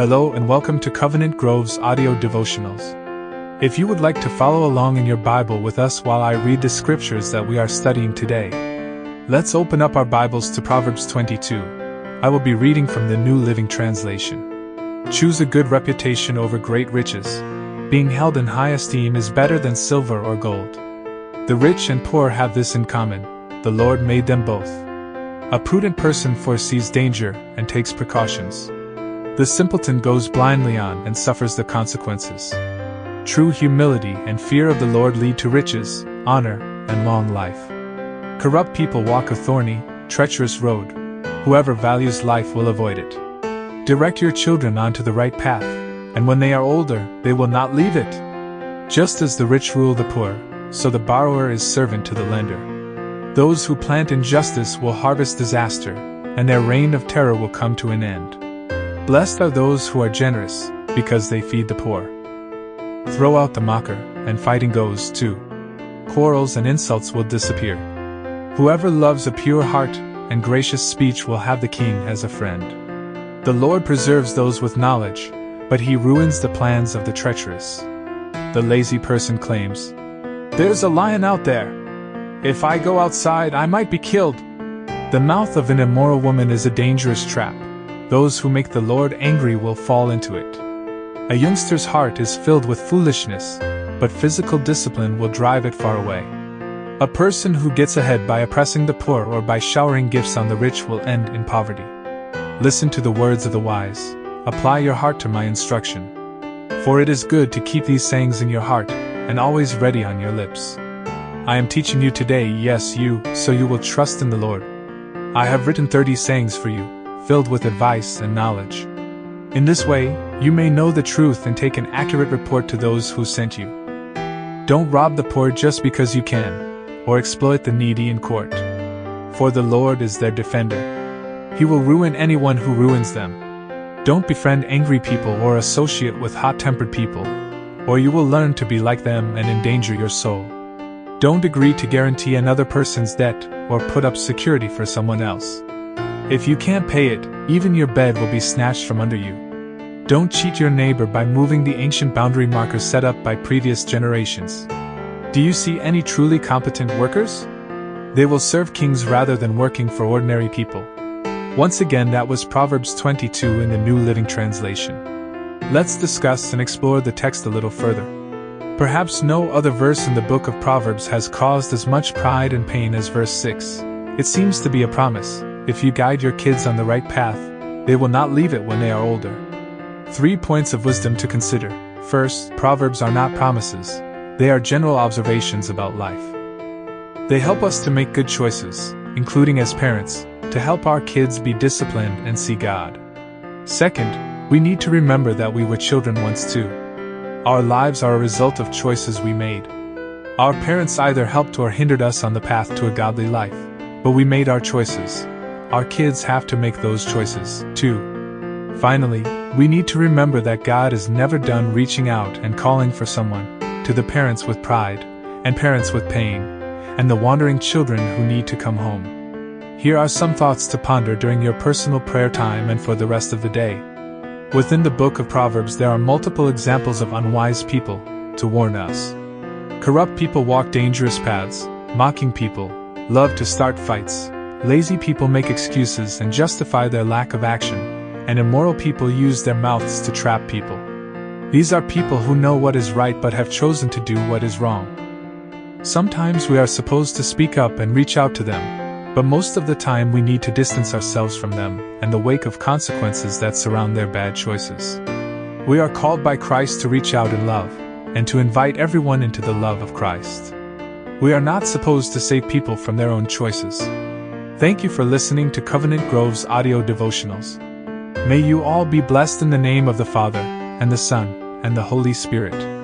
Hello and welcome to Covenant Grove's audio devotionals. If you would like to follow along in your Bible with us while I read the scriptures that we are studying today, let's open up our Bibles to Proverbs 22. I will be reading from the New Living Translation. Choose a good reputation over great riches. Being held in high esteem is better than silver or gold. The rich and poor have this in common: the Lord made them both. A prudent person foresees danger and takes precautions. The simpleton goes blindly on and suffers the consequences. True humility and fear of the Lord lead to riches, honor, and long life. Corrupt people walk a thorny, treacherous road. Whoever values life will avoid it. Direct your children onto the right path, and when they are older, they will not leave it. Just as the rich rule the poor, so the borrower is servant to the lender. Those who plant injustice will harvest disaster, and their reign of terror will come to an end. Blessed are those who are generous, because they feed the poor. Throw out the mocker, and fighting goes too. Quarrels and insults will disappear. Whoever loves a pure heart and gracious speech will have the king as a friend. The Lord preserves those with knowledge, but he ruins the plans of the treacherous. The lazy person claims, "There's a lion out there. If I go outside, I might be killed." The mouth of an immoral woman is a dangerous trap. Those who make the Lord angry will fall into it. A youngster's heart is filled with foolishness, but physical discipline will drive it far away. A person who gets ahead by oppressing the poor or by showering gifts on the rich will end in poverty. Listen to the words of the wise. Apply your heart to my instruction. For it is good to keep these sayings in your heart, and always ready on your lips. I am teaching you today, yes you, so you will trust in the Lord. I have written 30 sayings for you, filled with advice and knowledge. In this way, you may know the truth and take an accurate report to those who sent you. Don't rob the poor just because you can, or exploit the needy in court. For the Lord is their defender. He will ruin anyone who ruins them. Don't befriend angry people or associate with hot-tempered people, or you will learn to be like them and endanger your soul. Don't agree to guarantee another person's debt or put up security for someone else. If you can't pay it, even your bed will be snatched from under you. Don't cheat your neighbor by moving the ancient boundary markers set up by previous generations. Do you see any truly competent workers? They will serve kings rather than working for ordinary people. Once again, that was Proverbs 22 in the New Living Translation. Let's discuss and explore the text a little further. Perhaps no other verse in the book of Proverbs has caused as much pride and pain as verse 6. It seems to be a promise. If you guide your kids on the right path, they will not leave it when they are older. 3 points of wisdom to consider. First, Proverbs are not promises. They are general observations about life. They help us to make good choices, including as parents, to help our kids be disciplined and see God. Second, we need to remember that we were children once too. Our lives are a result of choices we made. Our parents either helped or hindered us on the path to a godly life, but we made our choices. Our kids have to make those choices, too. Finally, we need to remember that God is never done reaching out and calling for someone, to the parents with pride, and parents with pain, and the wandering children who need to come home. Here are some thoughts to ponder during your personal prayer time and for the rest of the day. Within the book of Proverbs there are multiple examples of unwise people, to warn us. Corrupt people walk dangerous paths, mocking people, love to start fights. Lazy people make excuses and justify their lack of action, and immoral people use their mouths to trap people. These are people who know what is right but have chosen to do what is wrong. Sometimes we are supposed to speak up and reach out to them, but most of the time we need to distance ourselves from them and the wake of consequences that surround their bad choices. We are called by Christ to reach out in love, and to invite everyone into the love of Christ. We are not supposed to save people from their own choices. Thank you for listening to Covenant Grove's audio devotionals. May you all be blessed in the name of the Father, and the Son, and the Holy Spirit.